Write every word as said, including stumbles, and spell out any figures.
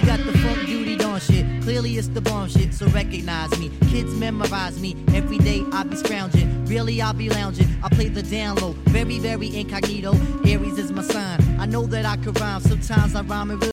got the funk duty dawn shit. Clearly it's the bomb shit, so recognize me. Kids memorize me. Every day I be scrounging. Really I'll be lounging. I play the down low. Very, very incognito. Aries is my sign. I know that I could rhyme. Sometimes I rhyme in real